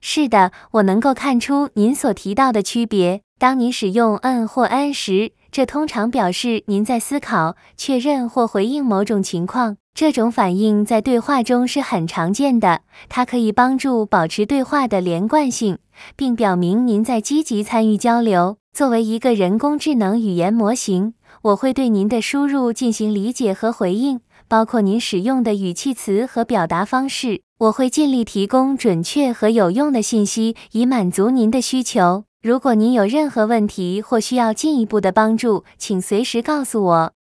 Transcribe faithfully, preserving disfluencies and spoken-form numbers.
是的，我能够看出您所提到的区别。当您使用嗯或嗯时，这通常表示您在思考、确认或回应某种情况。这种反应在对话中是很常见的，它可以帮助保持对话的连贯性，并表明您在积极参与交流。作为一个人工智能语言模型，我会对您的输入进行理解和回应，包括您使用的语气词和表达方式。我会尽力提供准确和有用的信息，以满足您的需求。如果您有任何问题或需要进一步的帮助，请随时告诉我。